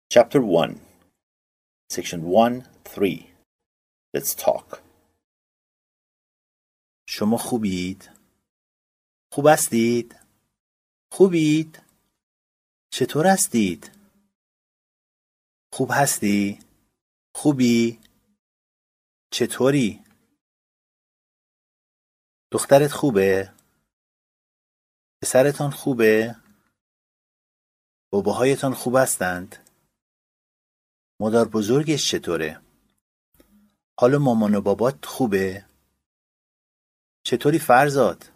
Chapter 1 Section 1-3 Let's talk. شما خوبید؟ خوب هستید؟ خوبید؟ چطور هستید؟ خوب هستی؟ خوبی؟ چطوری؟ دخترت خوبه؟ پسرتان خوبه؟ باباهایتان خوب هستند؟ مادر بزرگش چطوره؟ حال مامان و بابات خوبه؟ چطوری فرزاد؟